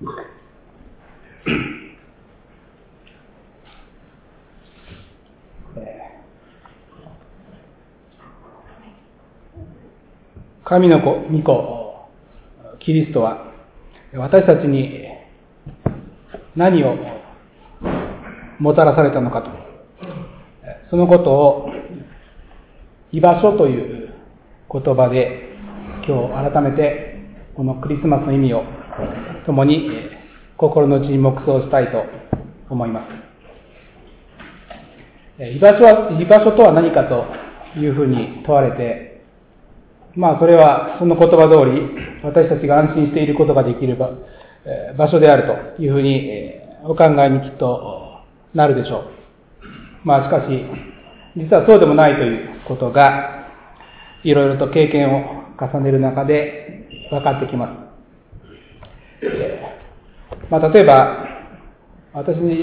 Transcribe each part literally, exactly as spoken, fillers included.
神の子、御子、キリストは私たちに何をもたらされたのかと、そのことを居場所という言葉で今日改めてこのクリスマスの意味を共に心の内に黙想したいと思います。居場所は、居場所とは何かというふうに問われて、まあそれはその言葉通り私たちが安心していることができる 場, 場所であるというふうにお考えにきっとなるでしょう。まあしかし実はそうでもないということがいろいろと経験を重ねる中で分かってきます。まあ例えば私自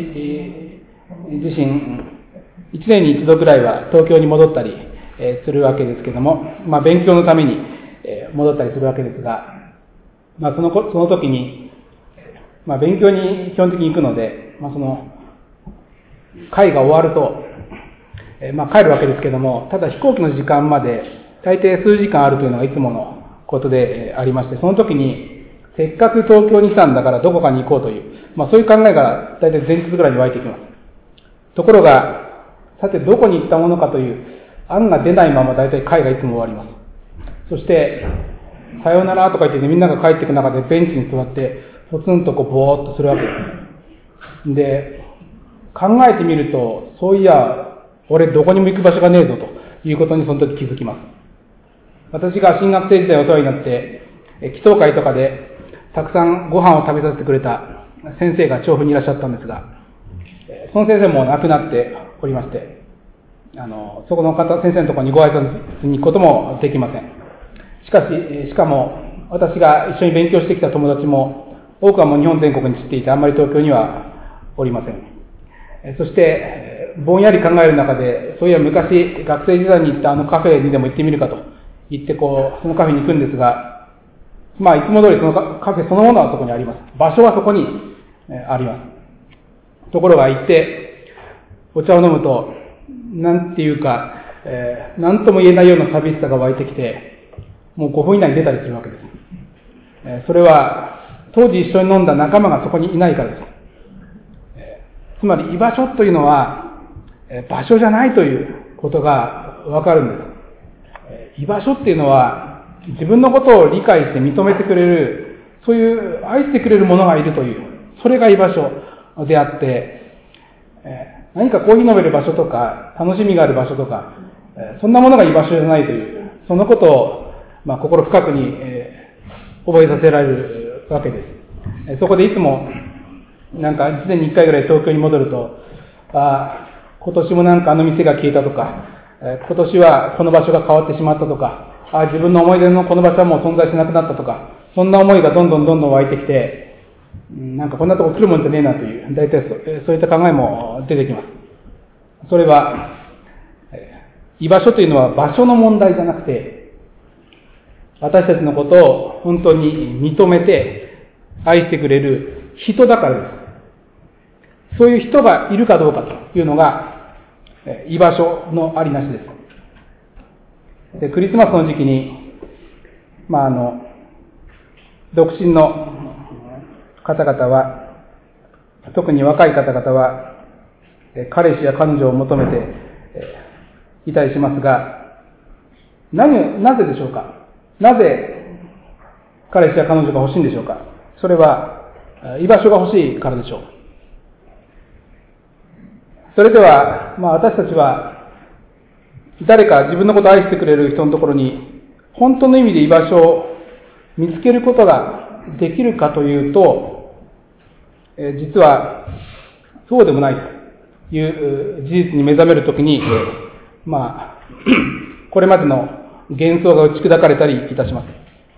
身いちねんに一度くらいは東京に戻ったりするわけですけども、まあ勉強のために戻ったりするわけですが、まあそのその時に、まあ勉強に基本的に行くので、まあその会が終わると、まあ帰るわけですけども、ただ飛行機の時間まで大抵数時間あるというのがいつものことでありまして、その時にせっかく東京に来たんだからどこかに行こうという、まあそういう考えが大体前日ぐらいに湧いてきます。ところが、さてどこに行ったものかという案が出ないまま大体会がいつも終わります。そして、さようならとか言って、ね、みんなが帰っていく中でベンチに座って、ポツンとこうぼーっとするわけです。で、考えてみると、そういや、俺どこにも行く場所がねえぞということにその時気づきます。私が新学生時代お世話になって、祈祷会とかでたくさんご飯を食べさせてくれた先生が調布にいらっしゃったんですが、その先生も亡くなっておりまして、あの、そこの方、先生のところにご挨拶に行くこともできません。しかし、しかも、私が一緒に勉強してきた友達も、多くはもう日本全国に散っていて、あんまり東京にはおりません。そして、ぼんやり考える中で、そういや昔、学生時代に行ったあのカフェにでも行ってみるかと言って、こう、そのカフェに行くんですが、まあ、いつも通りそのカフェそのものはそこにあります。場所はそこにあります。ところが行って、お茶を飲むと、なんていうか、えー、なんとも言えないような寂しさが湧いてきて、もうごふん以内に出たりするわけです。えー、それは、当時一緒に飲んだ仲間がそこにいないからです。えー、つまり居場所というのは、えー、場所じゃないということがわかるんです。えー、居場所っていうのは、自分のことを理解して認めてくれる、そういう愛してくれる者がいるという、それが居場所であって、えー何かコーヒー飲める場所とか、楽しみがある場所とか、そんなものが居場所じゃないという、そのことを、まあ、心深くに、えー、覚えさせられるわけです。そこでいつも、なんかいちねんにいっかいぐらい東京に戻ると、あ今年もなんかあの店が消えたとか、えー、今年はこの場所が変わってしまったとか、あ自分の思い出のこの場所はもう存在しなくなったとか、そんな思いがどんどんどんどん湧いてきて、なんかこんなとこ来るもんじゃねえなという、大体 そ, そういった考えも出てきます。それは、居場所というのは場所の問題じゃなくて、私たちのことを本当に認めて愛してくれる人だからです。そういう人がいるかどうかというのが、居場所のありなしです。で、クリスマスの時期に、まああの、独身の方々は、特に若い方々は、彼氏や彼女を求めていたりしますが、何、なぜでしょうか？なぜ彼氏や彼女が欲しいんでしょうか？それは居場所が欲しいからでしょう。それでは、まあ私たちは誰か自分のことを愛してくれる人のところに本当の意味で居場所を見つけることができるかというと、えー、実はそうでもないという事実に目覚めるときに、まあこれまでの幻想が打ち砕かれたりいたします。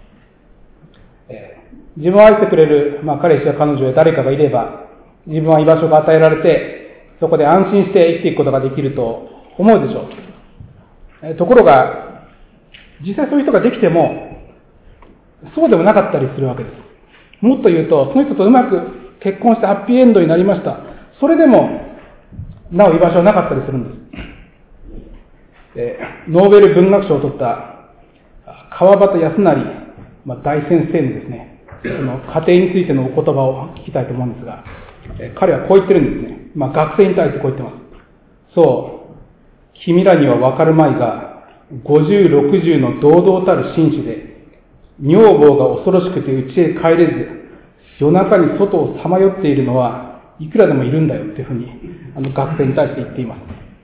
えー、自分を愛してくれる、まあ、彼氏や彼女や誰かがいれば、自分は居場所が与えられて、そこで安心して生きていくことができると思うでしょう。えー、ところが、実際そういう人ができても、そうでもなかったりするわけです。 もっと言うと、その人とうまく結婚してハッピーエンドになりました。それでも、なお居場所はなかったりするんです。えー、ノーベル文学賞を取った川端康成、まあ、大先生のですね、その家庭についてのお言葉を聞きたいと思うんですが、えー、彼はこう言ってるんですね。まあ、学生に対してこう言ってます。そう、君らにはわかるまいが、五十六十の堂々たる紳士で、女房が恐ろしくて家へ帰れず、夜中に外をさまよっているのはいくらでもいるんだよっていうふうに、あの学生に対して言っています。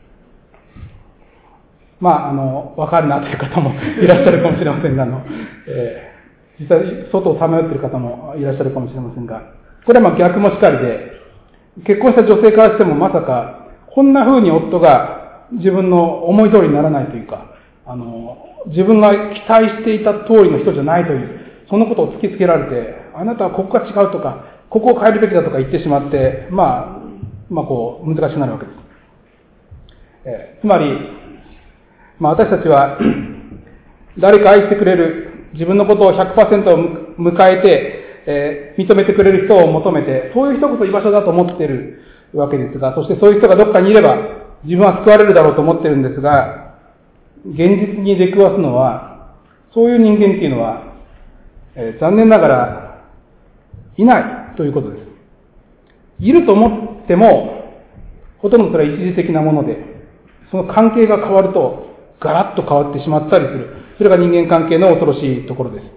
まあ、あの、わかるなという方もいらっしゃるかもしれませんが、あの、えー、実際、外をさまよっている方もいらっしゃるかもしれませんが、これはまあ逆もしかりで、結婚した女性からしてもまさか、こんな風に夫が自分の思い通りにならないというか、あの、自分が期待していた通りの人じゃないという、そのことを突きつけられて、あなたはここが違うとか、ここを変えるべきだとか言ってしまって、まあ、まあこう、難しくなるわけです。えー、つまり、まあ私たちは、誰か愛してくれる、自分のことを ひゃくパーセント 迎えて、えー、認めてくれる人を求めて、そういう人こそ居場所だと思っているわけですが、そしてそういう人がどっかにいれば、自分は救われるだろうと思っているんですが、現実に出くわすのは、そういう人間っていうのは、えー、残念ながら、いないということです。いると思っても、ほとんどそれは一時的なもので、その関係が変わると、ガラッと変わってしまったりする。それが人間関係の恐ろしいところです。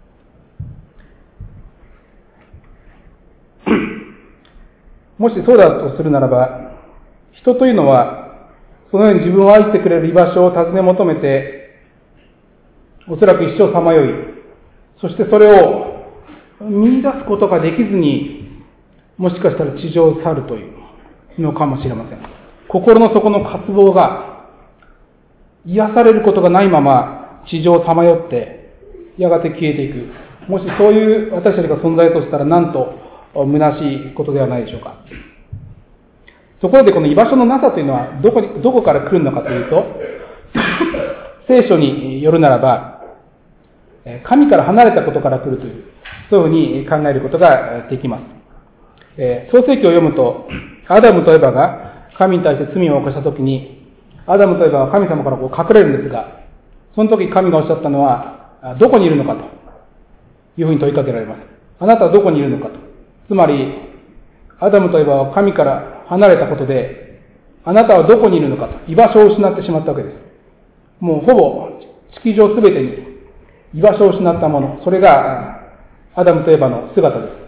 もしそうだとするならば、人というのは、そのように自分を愛してくれる居場所を尋ね求めて、おそらく一生さまよい、そしてそれを見出すことができずに、もしかしたら地上を去るというのかもしれません。心の底の渇望が、癒されることがないまま地上をさまよって、やがて消えていく。もしそういう私たちが存在としたら、なんと虚しいことではないでしょうか。ところでこの居場所のなさというのはどこに、どこから来るのかというと、聖書によるならば、神から離れたことから来るという、そういうふうに考えることができます。えー、創世記を読むと、アダムとエバが神に対して罪を犯したときに、アダムとエバは神様からこう隠れるんですが、その時神がおっしゃったのは、どこにいるのかというふうに問いかけられます。あなたはどこにいるのかと。つまり、アダムとエバは神から離れたことで、あなたはどこにいるのかと、居場所を失ってしまったわけです。もうほぼ地球上すべてに居場所を失ったもの、それがアダムとエバの姿です。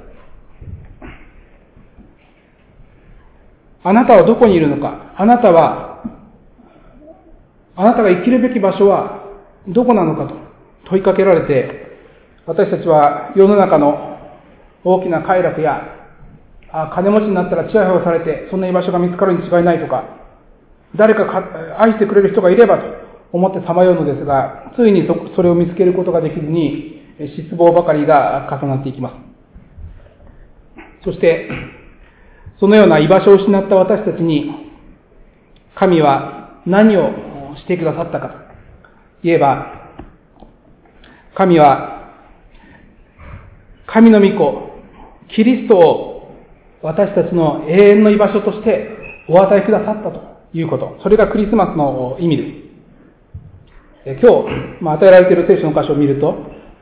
あなたはどこにいるのか、あなたは、あなたが生きるべき場所はどこなのかと問いかけられて、私たちは世の中の大きな快楽や、あ金持ちになったらちやほやされて、そんな居場所が見つかるに違いないとか、誰かか愛してくれる人がいればと思ってさまようのですが、ついに そ, それを見つけることができずに、失望ばかりが重なっていきます。そして、そのような居場所を失った私たちに、神は何をしてくださったかと言えば、神は、神の御子、キリストを私たちの永遠の居場所としてお与えくださったということ。それがクリスマスの意味です。今日、まあ、与えられている聖書の箇所を見ると、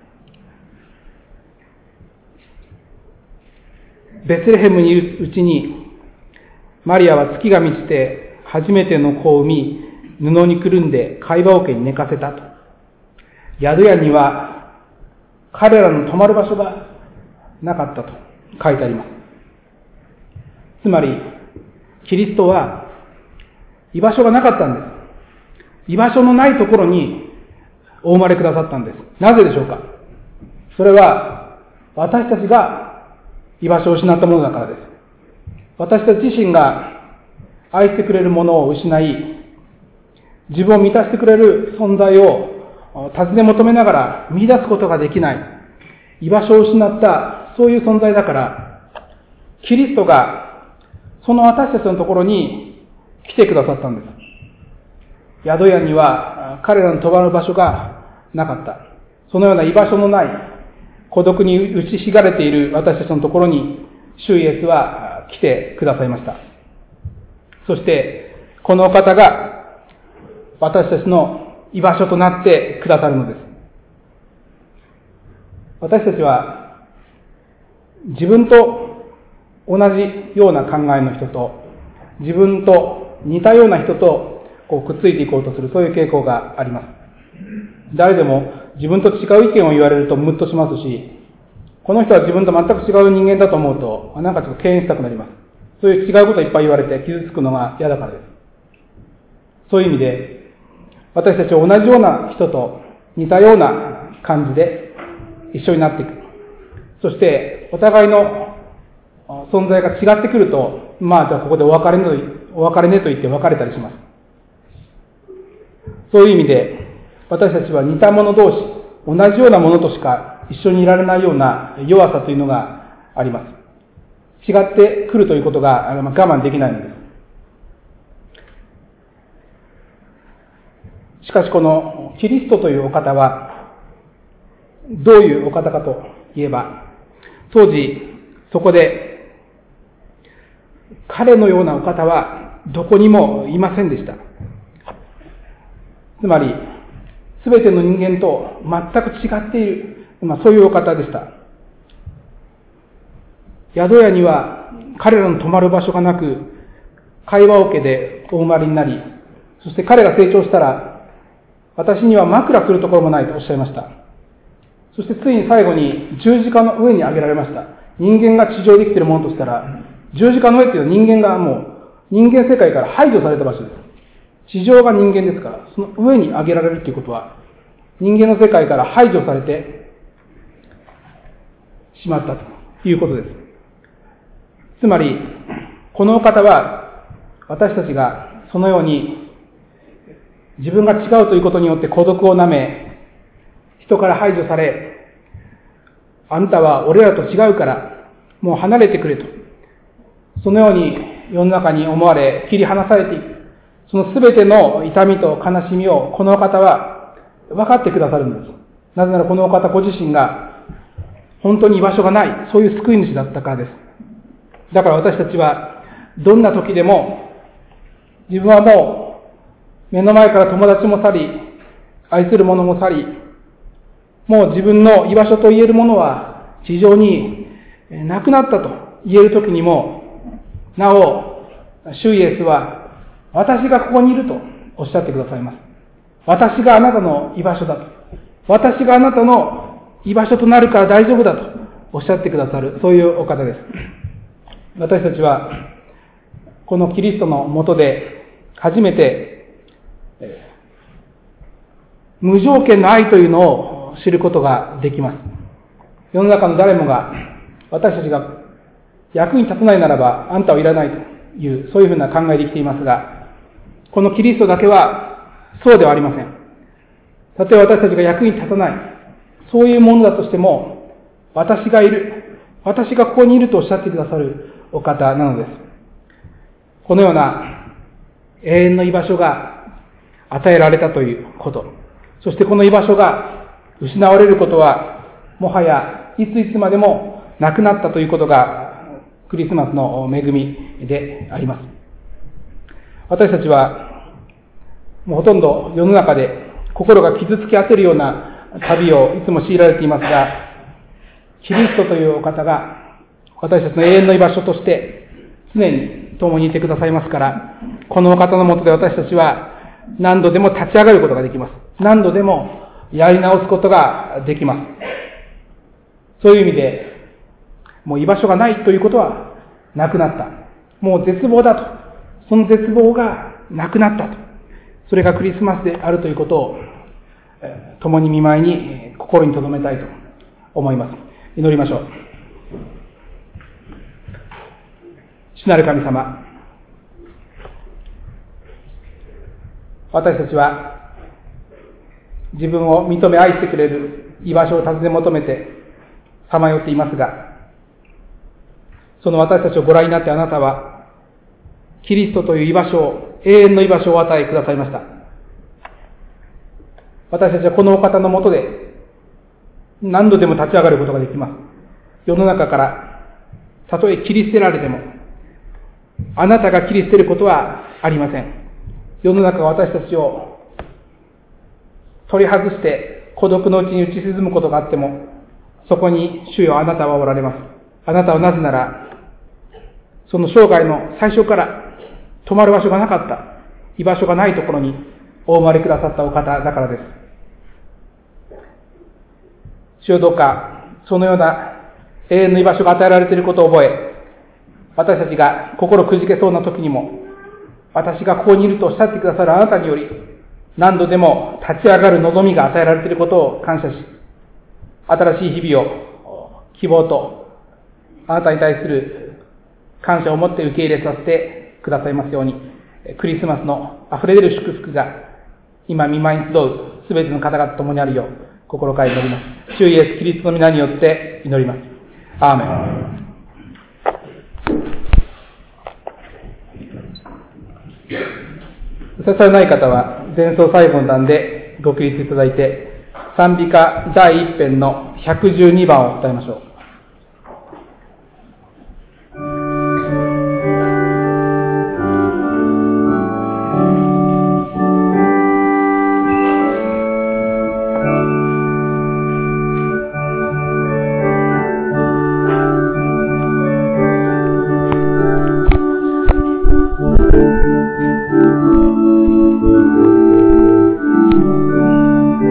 ベツレヘムにいるうちに、マリアは月が満ちて初めての子を産み、布にくるんで貝羽桶に寝かせたと。宿屋には彼らの泊まる場所がなかったと書いてあります。つまり、キリストは居場所がなかったんです。居場所のないところにお生まれくださったんです。なぜでしょうか。それは私たちが居場所を失ったものだからです。私たち自身が愛してくれるものを失い、自分を満たしてくれる存在を尋ね求めながら見出すことができない、居場所を失ったそういう存在だから、キリストがその私たちのところに来てくださったんです。宿屋には彼らの泊まる場所がなかった。そのような居場所のない孤独に打ちひがれている私たちのところに、主イエスは来てくださいました。そして、このお方が私たちの居場所となってくださるのです。私たちは自分と同じような考えの人と、自分と似たような人とこうくっついていこうとする、そういう傾向があります。誰でも自分と違う意見を言われるとムッとしますし、この人は自分と全く違う人間だと思うと、なんかちょっと敬遠したくなります。そういう違うことをいっぱい言われて傷つくのが嫌だからです。そういう意味で、私たちは同じような人と似たような感じで一緒になっていく。そして、お互いの存在が違ってくると、まあじゃあここでお別れねと、お別れねと言って別れたりします。そういう意味で、私たちは似た者同士、同じようなものとしか一緒にいられないような弱さというのがあります。違ってくるということが我慢できないのです。しかしこのキリストというお方はどういうお方かといえば、当時そこで彼のようなお方はどこにもいませんでした。つまりすべての人間と全く違っている、まあ、そういうお方でした。宿屋には彼らの泊まる場所がなく、会話桶でお生まれになり、そして彼が成長したら、私には枕するところもないとおっしゃいました。そしてついに最後に十字架の上に上げられました。人間が地上で生きているものとしたら、十字架の上っていうのは人間がもう、人間世界から排除された場所です。地上が人間ですから、その上に上げられるということは、人間の世界から排除されてしまったということです。つまり、このお方は、私たちがそのように自分が違うということによって孤独をなめ、人から排除され、あんたは俺らと違うからもう離れてくれと、そのように世の中に思われ切り離されていく。そのすべての痛みと悲しみをこのお方は分かってくださるんです。なぜならこのお方ご自身が本当に居場所がない、そういう救い主だったからです。だから私たちはどんな時でも、自分はもう目の前から友達も去り、愛する者も去り、もう自分の居場所と言えるものは地上になくなったと言える時にも、なお主イエスは私がここにいるとおっしゃってくださいます。私があなたの居場所だと。私があなたの居場所となるから大丈夫だとおっしゃってくださる、そういうお方です。私たちはこのキリストの下で初めて無条件の愛というのを知ることができます。世の中の誰もが私たちが役に立たないならばあんたはいらないという、そういうふうな考えで生きていますが、このキリストだけはそうではありません。たとえ私たちが役に立たない、そういうものだとしても、私がいる、私がここにいるとおっしゃってくださるお方なのです。このような永遠の居場所が与えられたということ、そしてこの居場所が失われることはもはやいついつまでもなくなったということがクリスマスの恵みであります。私たちはもうほとんど世の中で心が傷つき当てるような旅をいつも強いられていますが、キリストというお方が私たちの永遠の居場所として常に共にいてくださいますから、このお方の下で私たちは何度でも立ち上がることができます。何度でもやり直すことができます。そういう意味で、もう居場所がないということはなくなった。もう絶望だと。その絶望がなくなったと。それがクリスマスであるということを共に見舞いに心に留めたいと思います。祈りましょう。主なる神様、私たちは自分を認め愛してくれる居場所を尋ね求めてさまよっていますが、その私たちをご覧になってあなたはキリストという居場所を、永遠の居場所をお与えくださいました。私たちはこのお方の下で何度でも立ち上がることができます。世の中からたとえ切り捨てられても、あなたが切り捨てることはありません。世の中が私たちを取り外して孤独のうちに打ち沈むことがあっても、そこに主よあなたはおられます。あなたはなぜなら、その生涯の最初から泊まる場所がなかった、居場所がないところにお生まれくださったお方だからです。主よどうか、そのような永遠の居場所が与えられていることを覚え、私たちが心くじけそうな時にも、私がここにいるとおっしゃってくださるあなたにより、何度でも立ち上がる望みが与えられていることを感謝し、新しい日々を希望とあなたに対する感謝を持って受け入れさせてくださいますように、クリスマスの溢れ出る祝福が今見舞いに集うすべての方々と共にあるよう心から祈ります。主イエスキリストの皆によって祈ります。アーメン。差し支えない方は前奏最後の段でご起立いただいて、賛美歌だいいち編のひゃくじゅうにばんを歌いましょう。